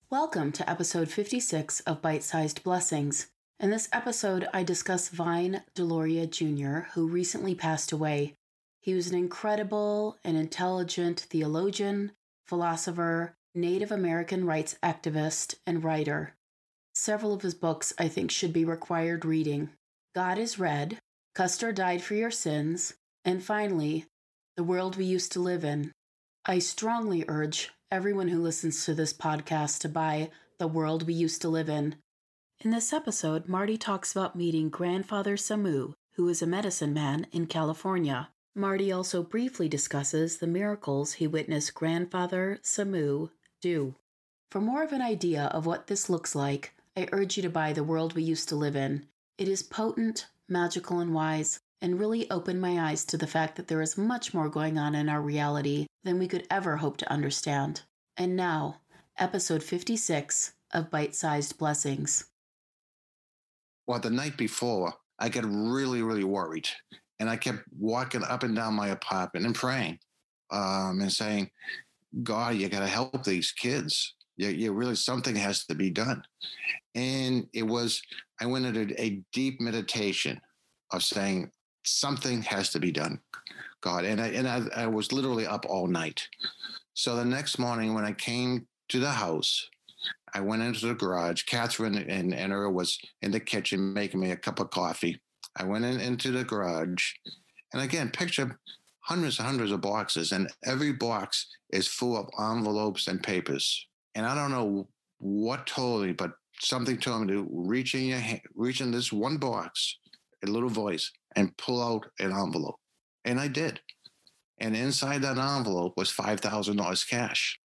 Welcome to episode 56 of Bite-Sized Blessings. In this episode, I discuss Vine Deloria Jr., who recently passed away. He was an incredible and intelligent theologian, philosopher, Native American rights activist, and writer. Several of his books I think should be required reading. God is Red, Custer Died for Your Sins, and finally, The World We Used to Live In. I strongly urge everyone who listens to this podcast to buy The World We Used to Live In. In this episode, Marty talks about meeting Grandfather Samu, who is a medicine man in California. Marty also briefly discusses the miracles he witnessed Grandfather Samu do. For more of an idea of what this looks like, I urge you to buy The World We Used to Live In. It is potent, magical, and wise, and really opened my eyes to the fact that there is much more going on in our reality than we could ever hope to understand. And now, episode 56 of Bite-Sized Blessings. Well, the night before, I got really worried. And I kept walking up and down my apartment and praying and saying, God, you got to help these kids. You really, something has to be done. And I went into a deep meditation of saying, something has to be done, God. And I was literally up all night. So the next morning when I came to the house, I went into the garage. Catherine and her was in the kitchen making me a cup of coffee. I went into the garage. And again, picture hundreds and hundreds of boxes. And every box is full of envelopes and papers. And I don't know what told me, but something told me to reach in this one box, a little voice, and pull out an envelope. And I did. And inside that envelope was $5,000 cash.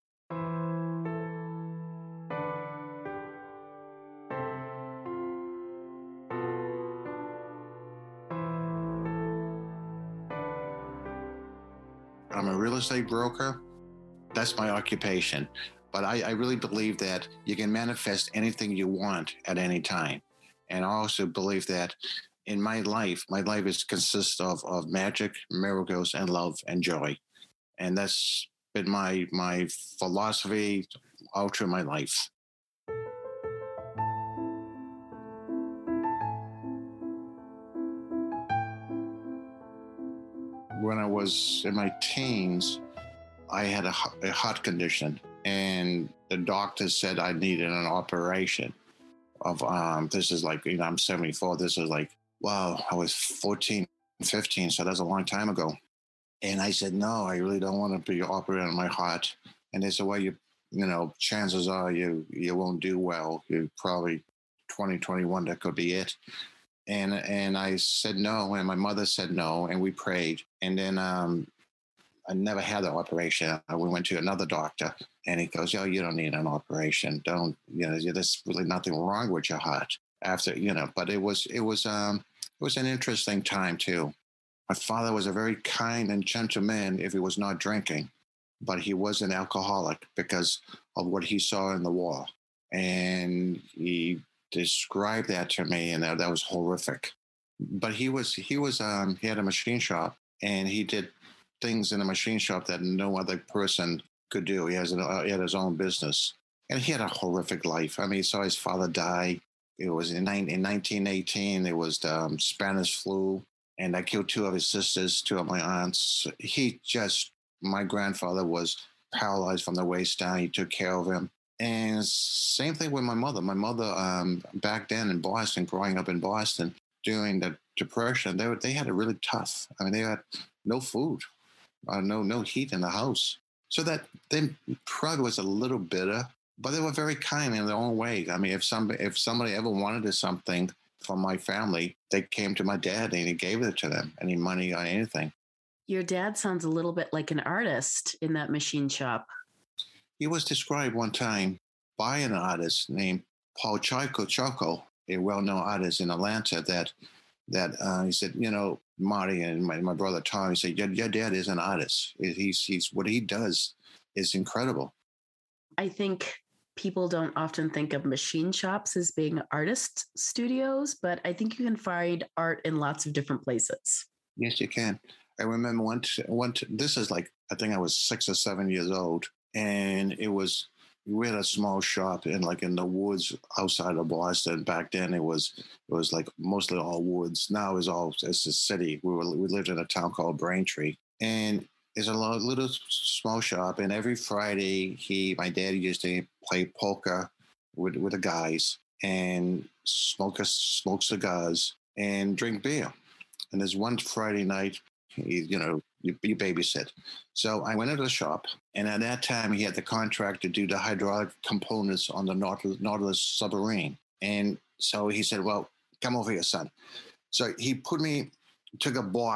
I'm a real estate broker. That's my occupation. But I really believe that you can manifest anything you want at any time. And I also believe that in my life consists of magic, miracles, and love and joy. And that's been my philosophy all through my life. When I was in my teens, I had a heart condition, and the doctor said I needed an operation of, this is like, I'm 74. This is like, wow, I was 14, 15. So that's a long time ago. And I said, no, I really don't want to be operating on my heart. And they said, well, chances are you won't do well. You probably 2021, that could be it. And I said no, and my mother said no, and we prayed. And then I never had the operation. We went to another doctor, and he goes, "Oh, you don't need an operation. There's really nothing wrong with your heart." But it was an interesting time too. My father was a very kind and gentle man if he was not drinking, but he was an alcoholic because of what he saw in the war, and he described that to me, and that was horrific. But he had a machine shop, and he did things in the machine shop that no other person could do. He had his own business, and he had a horrific life. I mean, he saw his father die. It was in 1918. It was the Spanish flu, and that killed two of his sisters, two of my aunts. My grandfather was paralyzed from the waist down. He took care of him. And same thing with my mother. My mother, back then in Boston, growing up in Boston, during the Depression, they had it really tough. I mean, they had no food, no heat in the house. So that they probably was a little bitter, but they were very kind in their own way. I mean, if somebody ever wanted something from my family, they came to my dad and he gave it to them, any money or anything. Your dad sounds a little bit like an artist in that machine shop. He was described one time by an artist named Paul Choco, a well-known artist in Atlanta, that he said, Marty and my brother Tom, he said, your dad is an artist. He's what he does is incredible. I think people don't often think of machine shops as being artist studios, but I think you can find art in lots of different places. Yes, you can. I remember one. This is like, I think I was 6 or 7 years old, and it was, we had a small shop in the woods outside of Boston. Back then it was like mostly all woods. Now it's a city. We lived in a town called Braintree, and it's a little small shop. And every Friday, my dad used to play polka with the guys and smoke cigars and drink beer. And there's one Friday night, you babysit. So I went into the shop, and at that time he had the contract to do the hydraulic components on the Nautilus submarine. And so he said, "Well, come over here, son." So he took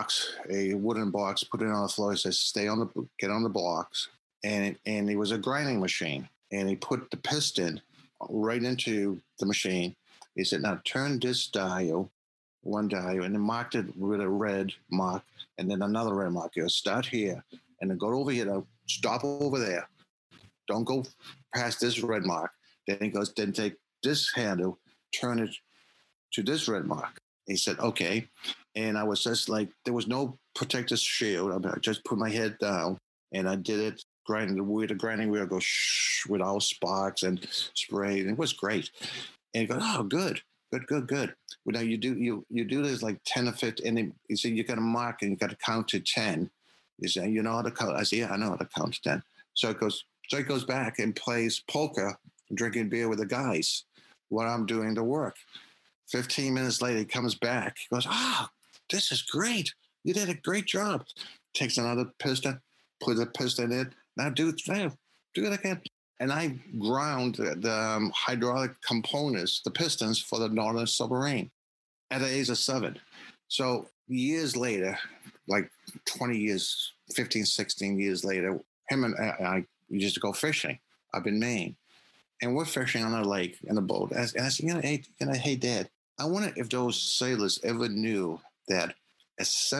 a wooden box, put it on the floor. He says, get on the blocks. And it was a grinding machine. And he put the piston right into the machine. He said, "Now turn this dial, one dial, and then marked it with a red mark, and then another red mark. You'll start here, and then go over here. Now stop over there. Don't go past this red mark." Then he goes, "Then take this handle, turn it to this red mark." He said, "Okay." And I was just like, there was no protective shield. I just put my head down, and I did it, grinding the grinding wheel goes shh with all sparks and spray. And it was great. And he goes, "Oh, good. Well, now you do this like 10 or 15, and then he said, "You got to mark and you got to count to 10. He said, "You know how to count?" I said, "Yeah, I know how to count to 10. So he goes back and plays polka, drinking beer with the guys while I'm doing the work. 15 minutes later, he comes back. He goes, "This is great. You did a great job." Takes another piston, put the piston in. "Now do it again." And I ground the hydraulic components, the pistons for the Nautilus submarine at the age of 7. So years later, like 20 years, 15, 16 years later, him and I used to go fishing up in Maine. And we're fishing on a lake in a boat. And I said, "Hey, Dad, I wonder if those sailors ever knew that a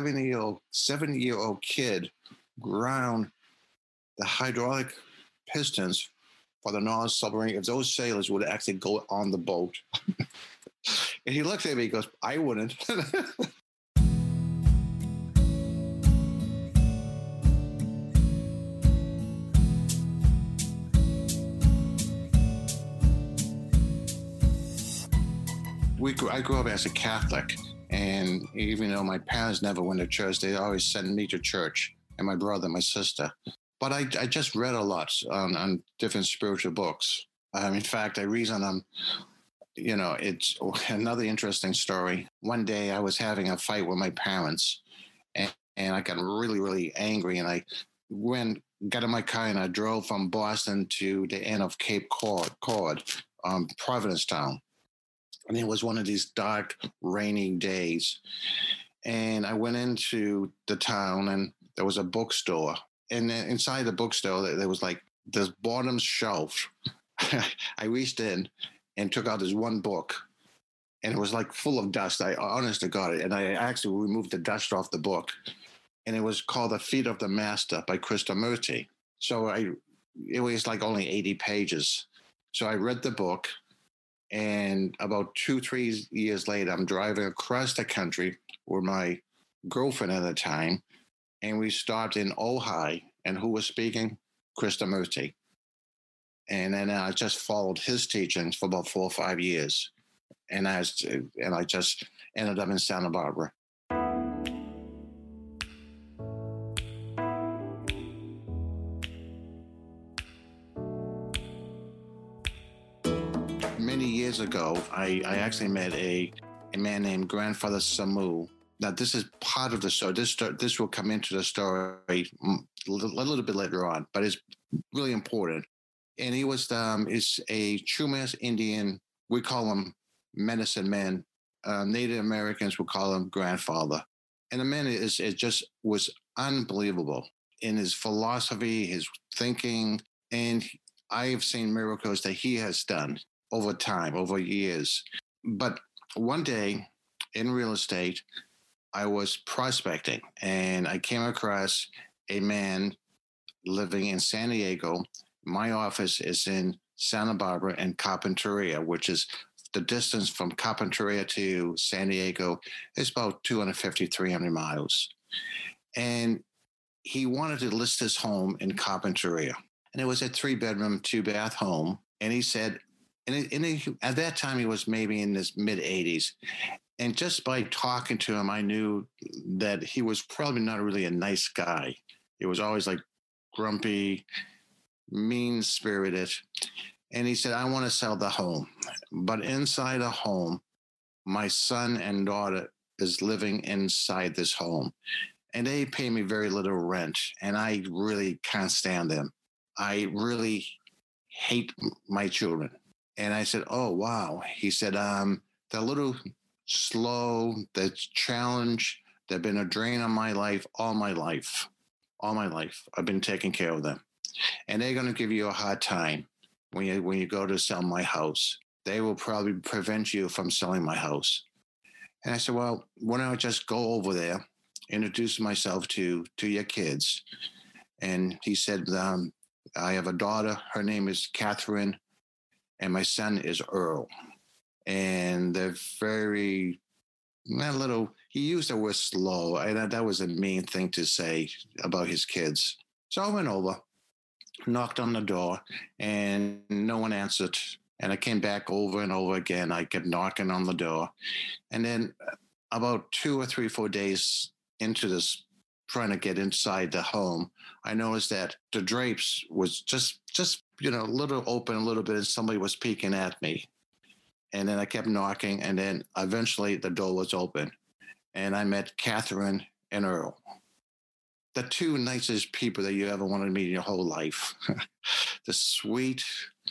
7-year-old kid ground the hydraulic pistons for the Nautilus submarine, if those sailors would actually go on the boat." And he looks at me, he goes, "I wouldn't." I grew up as a Catholic, and even though my parents never went to church, they always sent me to church, and my brother, my sister. But I just read a lot on different spiritual books. In fact, the reason it's another interesting story. One day I was having a fight with my parents, and I got really, really angry, and I got in my car, and I drove from Boston to the end of Cape Cod, Provincetown. And it was one of these dark, rainy days. And I went into the town, and there was a bookstore. And inside the bookstore, there was like this bottom shelf. I reached in and took out this one book, and it was like full of dust. I honestly got it. And I actually removed the dust off the book. And it was called The Feet of the Master by Krishnamurti. So it was like only 80 pages. So I read the book. And about 2-3 years later, I'm driving across the country with my girlfriend at the time, and we stopped in Ojai, and who was speaking? Krishnamurti. And then I just followed his teachings for about 4 or 5 years, and I just ended up in Santa Barbara. Many years ago, I actually met a man named Grandfather Samu. Now, this is part of the story. This will come into the story a little bit later on, but it's really important. And he was is a Chumash Indian. We call him medicine man. Native Americans would call him grandfather. And the man was unbelievable in his philosophy, his thinking, and I have seen miracles that he has done over time, over years. But one day in real estate, I was prospecting, and I came across a man living in San Diego. My office is in Santa Barbara and Carpinteria, which is the distance from Carpinteria to San Diego is about 250, 300 miles. And he wanted to list his home in Carpinteria. and it was a 3-bedroom, 2-bath home. And he said, at that time, he was maybe in his mid 80s. And just by talking to him, I knew that he was probably not really a nice guy. He was always like grumpy, mean spirited. And he said, I want to sell the home. But inside the home, my son and daughter is living inside this home. And they pay me very little rent. And I really can't stand them. I really hate my children. And I said, oh, wow. He said, they're a little slow, the challenge, they've been a drain on my life, all my life. I've been taking care of them. And they're going to give you a hard time when you go to sell my house. They will probably prevent you from selling my house. And I said, well, why don't I just go over there, introduce myself to your kids? And he said, I have a daughter. Her name is Catherine, and my son is Earl. And they're very, not a little, he used the word slow. That was a mean thing to say about his kids. So I went over, knocked on the door, and no one answered. And I came back over and over again. I kept knocking on the door. And then about 2 or 3, 4 days into this, trying to get inside the home, I noticed that the drapes was just a little open a little bit, and somebody was peeking at me. And then I kept knocking, and then eventually the door was open, and I met Catherine and Earl, the 2 nicest people that you ever wanted to meet in your whole life. The sweet,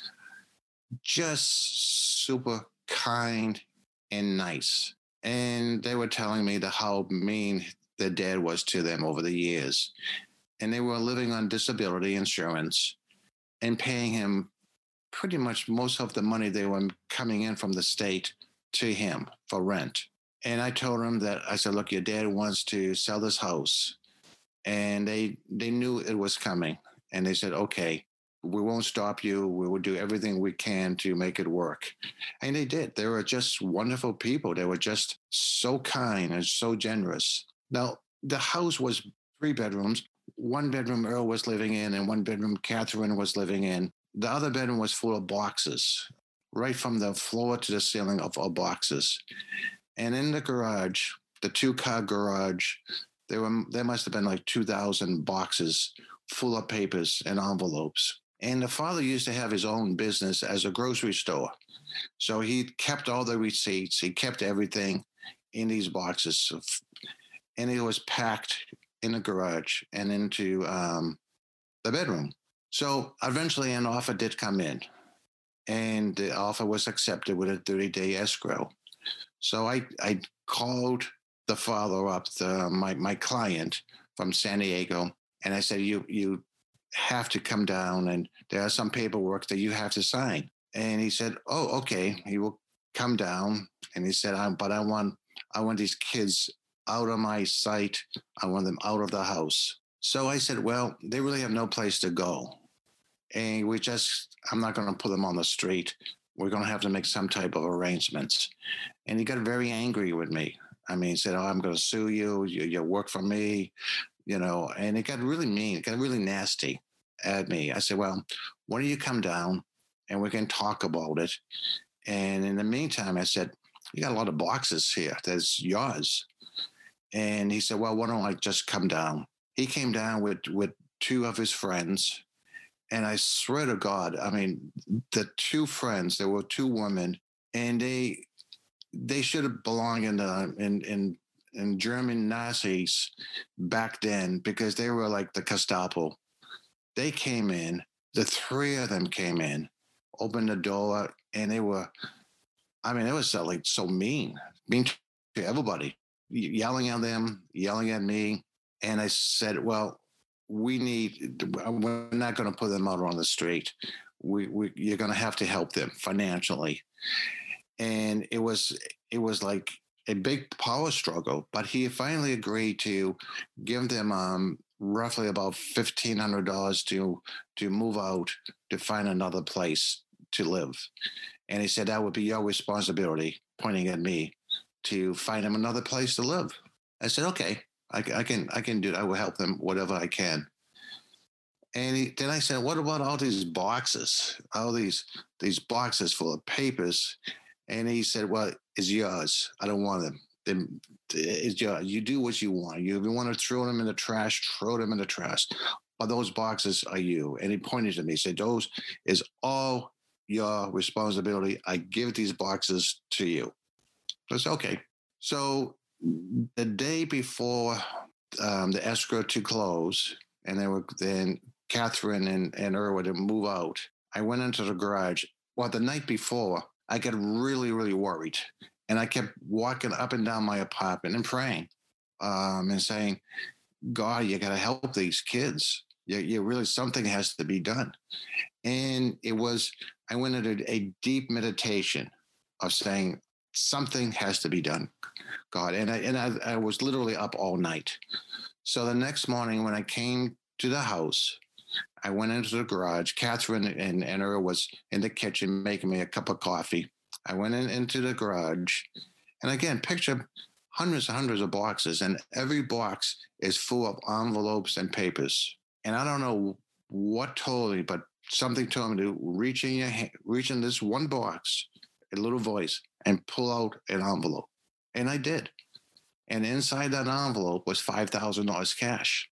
just super kind and nice. And they were telling me how mean their dad was to them over the years. And they were living on disability insurance and paying him pretty much most of the money they were coming in from the state to him for rent. And I told him that, I said, look, your dad wants to sell this house. And they knew it was coming. And they said, okay, we won't stop you. We will do everything we can to make it work. And they did. They were just wonderful people. They were just so kind and so generous. Now, the house was 3 bedrooms. 1 bedroom Earl was living in, and 1 bedroom Catherine was living in. The other bedroom was full of boxes, right from the floor to the ceiling of boxes. And in the garage, the 2-car garage, there must have been like 2,000 boxes full of papers and envelopes. And the father used to have his own business as a grocery store. So he kept all the receipts. He kept everything in these boxes. And it was packed in the garage and into the bedroom. So eventually an offer did come in. And the offer was accepted with a 30-day escrow. So I called the father up, my client from San Diego, and I said, you have to come down, and there are some paperwork that you have to sign. And he said, oh, okay. He will come down. And he said, but I want these kids out of my sight. I want them out of the house. So I said, well, they really have no place to go. And I'm not going to put them on the street. We're going to have to make some type of arrangements. And he got very angry with me. I mean, he said, oh, I'm going to sue you. You work for me, and it got really mean. It got really nasty at me. I said, well, why don't you come down and we can talk about it? And in the meantime, I said, you got a lot of boxes here. That's yours. And he said, well, why don't I just come down? He came down with 2 of his friends. And I swear to God, I mean, the 2 friends, there were 2 women, and they should have belonged in German Nazis back then, because they were like the Gestapo. They came in, the 3 of them came in, opened the door, and it was like so mean to everybody, yelling at them, yelling at me. And I said, well, we're not going to put them out on the street. You're going to have to help them financially. And it was like a big power struggle, but he finally agreed to give them roughly about $1,500 to move out, to find another place to live. And he said that would be your responsibility, pointing at me, to find him another place to live. I said, okay, I can do that. I will help them whatever I can. And then I said, "What about all these boxes? All these boxes full of papers?" And he said, "Well, it's yours. I don't want them. It's yours. You do what you want. You if you want to throw them in the trash, throw them in the trash. But those boxes are you." And he pointed to me. He said, "Those is all your responsibility. I give these boxes to you." I said, "Okay." So the day before the escrow to close, and then Catherine and Earl would move out, I went into the garage. Well, the night before, I got really, really worried. And I kept walking up and down my apartment and praying and saying, "God, you got to help these kids. You really, something has to be done." And I went into a deep meditation of saying, something has to be done, God. And I was literally up all night. So the next morning when I came to the house, I went into the garage. Catherine and Earl was in the kitchen making me a cup of coffee. I went into the garage, and again, picture hundreds and hundreds of boxes, and every box is full of envelopes and papers. And I don't know what told me, but something told me to reach in this one box, a little voice, and pull out an envelope. And I did. And inside that envelope was $5,000 cash.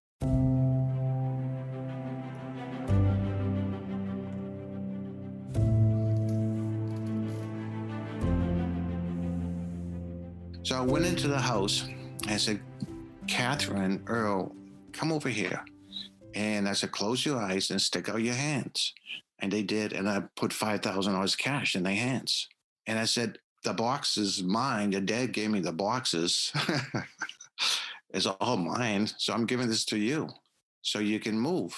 So I went into the house and I said, "Catherine, Earl, come over here." And I said, "Close your eyes and stick out your hands." And they did. And I put $5,000 cash in their hands. And I said, "The box is mine. Your dad gave me the boxes." It's all mine. So I'm giving this to you so you can move.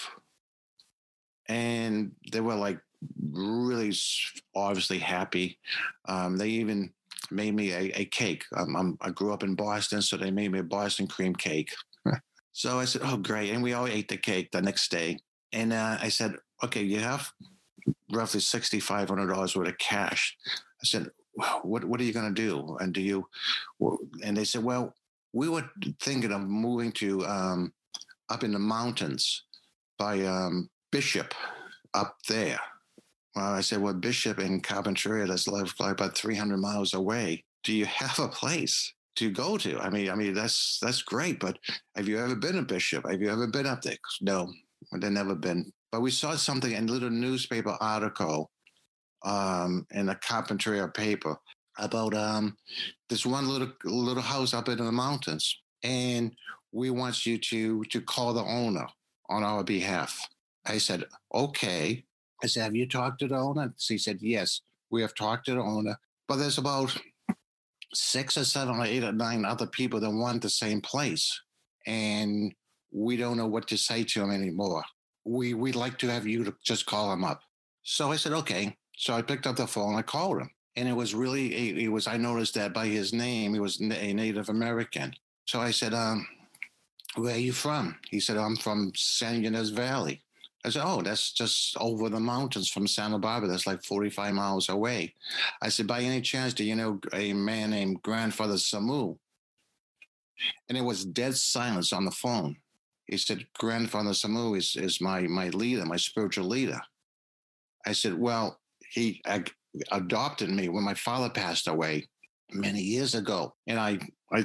And they were like really obviously happy. They even made me a cake. I grew up in Boston, so they made me a Boston cream cake. So I said, "Oh, great." And we all ate the cake the next day. And I said, "Okay, you have roughly $6,500 worth of cash." I said, "Well, what are you going to do? And and they said, "Well, we were thinking of moving to up in the mountains by Bishop up there." Well, I said, "Well, Bishop in Carpinteria, that's like about 300 miles away. Do you have a place to go to? I mean, that's great, but have you ever been to Bishop? Have you ever been up there?" No, they've never been. But we saw something in a little newspaper article in a Carpinteria paper about this one little house up in the mountains, and we want you to call the owner on our behalf. I said, "Okay." I said, "Have you talked to the owner?" She said, "Yes, we have talked to the owner, but there's about 6 or 7 or 8 or 9 other people that want the same place, and we don't know what to say to them anymore. We'd like to have you to just call them up." So I said, "Okay." So I picked up the phone. I called him, and it was really I noticed that by his name, he was a Native American. So I said, "Where are you from?" He said, "I'm from San Ynez Valley." I said, "Oh, that's just over the mountains from Santa Barbara. That's like 45 miles away." I said, "By any chance, do you know a man named Grandfather Samu?" And it was dead silence on the phone. He said, "Grandfather Samu is my leader, my spiritual leader." I said, "Well, he adopted me when my father passed away many years ago. And I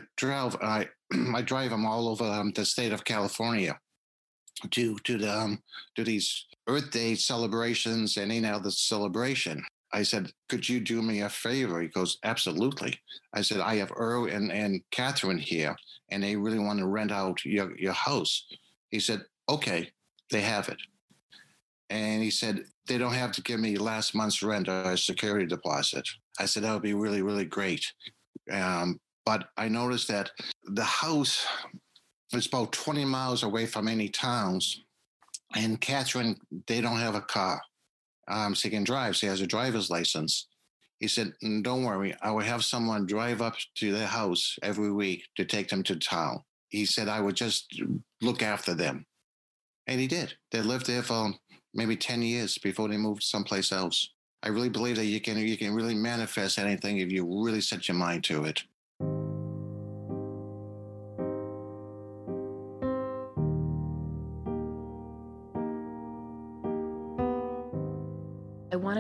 I drive him all over the state of California to these Earth Day celebrations and any other celebration." I said, "Could you do me a favor?" He goes, "Absolutely." I said, "I have Earl and Catherine here, and they really want to rent out your house." He said, "Okay, they have it." And he said, "They don't have to give me last month's rent or a security deposit." I said, "That would be really, really great." But I noticed that the house is about 20 miles away from any towns. And Catherine, they don't have a car. She can drive. She has a driver's license. He said, "Don't worry. I will have someone drive up to their house every week to take them to town." He said, "I would just look after them." And he did. They lived there for maybe 10 years before they moved someplace else. I really believe that you can really manifest anything if you really set your mind to it.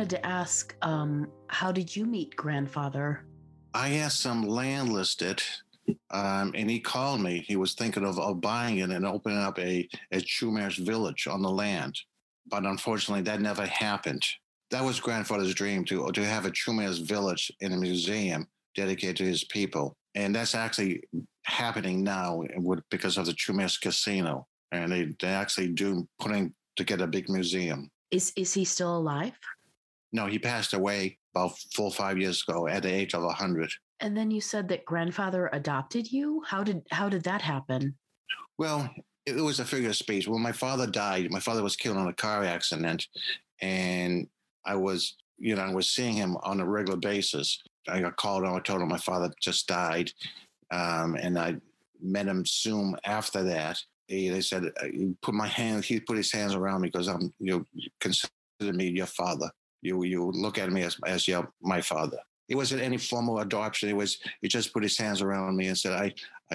wanted to ask, how did you meet grandfather? I asked some land listed, and he called me. He was thinking of buying it and opening up a Chumash village on the land. But unfortunately, that never happened. That was grandfather's dream, to have a Chumash village in a museum dedicated to his people. And that's actually happening now because of the Chumash Casino. And they actually putting together a big museum. Is he still alive? No, he passed away about 4 or 5 years ago at the age of 100. And then you said that grandfather adopted you. How did that happen? Well, it was a figure of speech. When my father died, my father was killed in a car accident, and I was seeing him on a regular basis. I got called on. I told him my father just died, and I met him soon after that. They said, he put his hands around me because consider me your father. You look at me as my father. It wasn't any formal adoption. He just put his hands around me and said,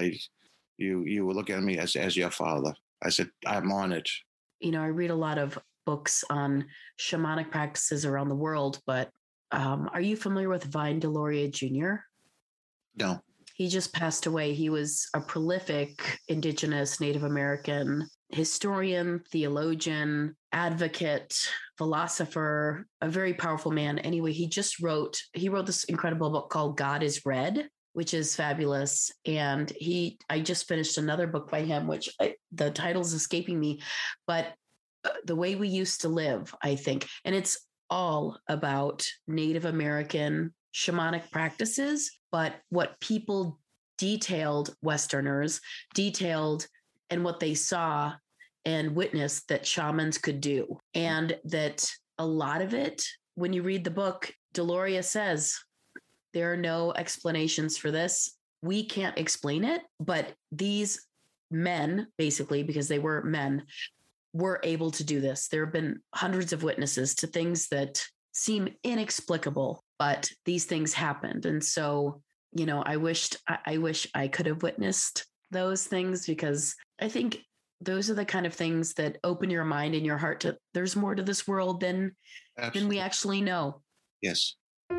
you look at me as your father. I said, I'm honored. I read a lot of books on shamanic practices around the world, but are you familiar with Vine Deloria Jr.? No. He just passed away. He was a prolific Indigenous Native American historian, theologian, advocate, philosopher, a very powerful man. Anyway, he wrote this incredible book called God is Red, which is fabulous. And I just finished another book by him, which the title's escaping me, but The Way We Used to Live, I think. And it's all about Native American shamanic practices, but what people Westerners detailed and what they saw and witnessed that shamans could do. And that a lot of it, when you read the book, Deloria says, there are no explanations for this. We can't explain it, but these men, basically, because they were men, were able to do this. There have been hundreds of witnesses to things that seem inexplicable, but these things happened. And so, I wish I could have witnessed those things, because I think those are the kind of things that open your mind and your heart to there's more to this world than we actually know. Yes.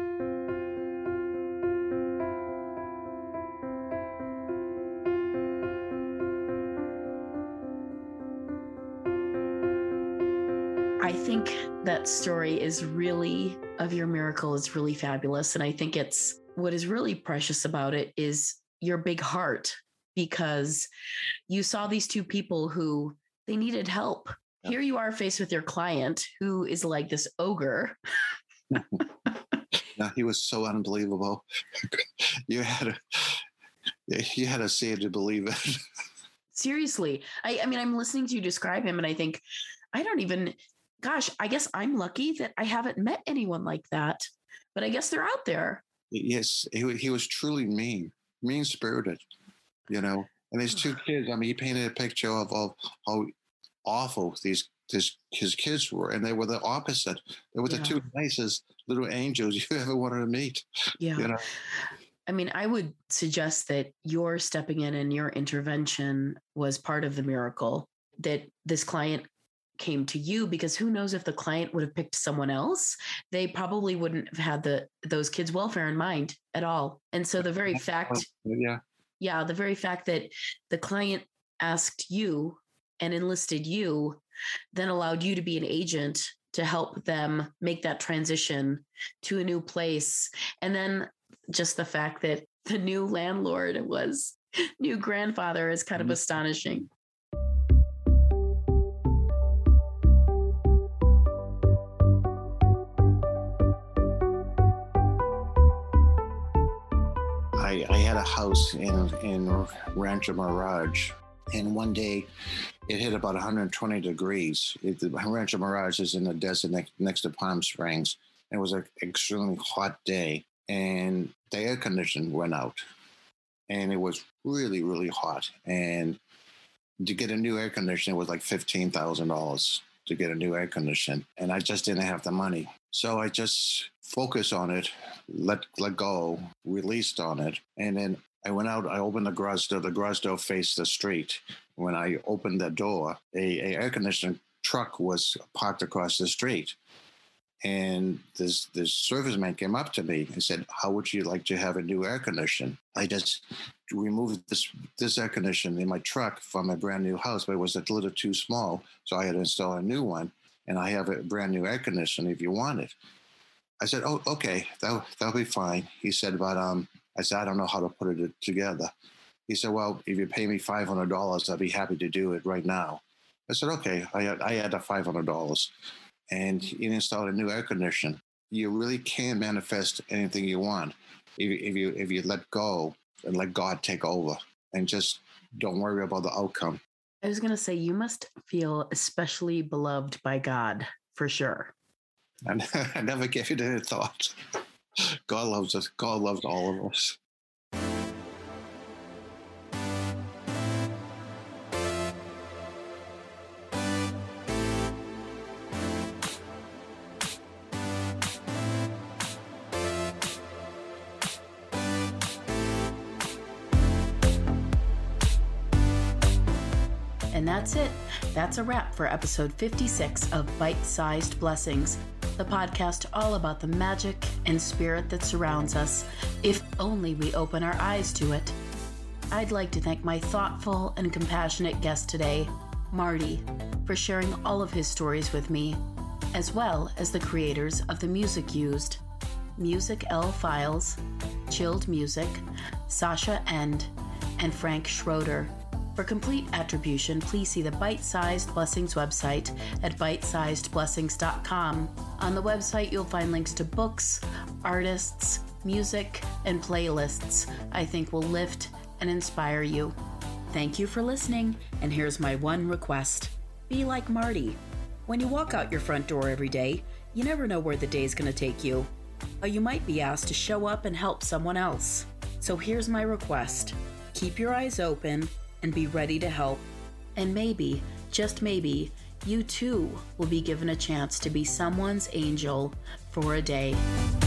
I think that story of your miracle is really fabulous. And I think what is really precious about it is your big heart, because you saw these two people who they needed help. Yep. Here you are faced with your client who is like this ogre. No, he was so unbelievable. You had to see it to believe it. Seriously. I mean, I'm listening to you describe him and I think, I guess I'm lucky that I haven't met anyone like that, but I guess they're out there. Yes, he was truly mean-spirited, and his two kids, I mean, he painted a picture of how awful his kids were, and they were the opposite. They were the two nicest little angels you ever wanted to meet. Yeah. I mean, I would suggest that your stepping in and your intervention was part of the miracle, that this client came to you, because who knows if the client would have picked someone else, they probably wouldn't have had those kids' welfare in mind at all. And so the very fact that the client asked you and enlisted you then allowed you to be an agent to help them make that transition to a new place. And then just the fact that the new landlord was new grandfather is kind of astonishing. I had a house in Rancho Mirage, and one day it hit about 120 degrees. Rancho Mirage is in the desert next to Palm Springs. It was an extremely hot day, and the air conditioning went out, and it was really, really hot. And to get a new air conditioner was like $15,000 to get a new air conditioner, and I just didn't have the money. So I just focused on it, let go, released on it. And then I went out, I opened the garage door. The garage door faced the street. When I opened the door, a air conditioning truck was parked across the street. And this serviceman came up to me and said, "How would you like to have a new air conditioner?" I just removed this air conditioner in my truck from a brand new house, but it was a little too small, so I had to install a new one. And I have a brand new air conditioner if you want it. I said, "Oh, okay, that'll be fine." He said, "But I said, I don't know how to put it together." He said, "Well, if you pay me $500, I'll be happy to do it right now." I said, "Okay." I had the $500, and he installed a new air conditioner. You really can manifest anything you want if you let go and let God take over, and just don't worry about the outcome. I was going to say, you must feel especially beloved by God, for sure. And I never gave it any thought. God loves us. God loves all of us. And that's it. That's a wrap for episode 56 of Bite-Sized Blessings, the podcast all about the magic and spirit that surrounds us, if only we open our eyes to it. I'd like to thank my thoughtful and compassionate guest today, Marty, for sharing all of his stories with me, as well as the creators of the music used, Music L Files, Chilled Music, Sasha End, and Frank Schroeder. For complete attribution, please see the Bite-Sized Blessings website at bitesizedblessings.com. On the website, you'll find links to books, artists, music, and playlists I think will lift and inspire you. Thank you for listening, and here's my one request. Be like Marty. When you walk out your front door every day, you never know where the day's going to take you. Or you might be asked to show up and help someone else. So here's my request. Keep your eyes open and be ready to help. And maybe, just maybe, you too will be given a chance to be someone's angel for a day.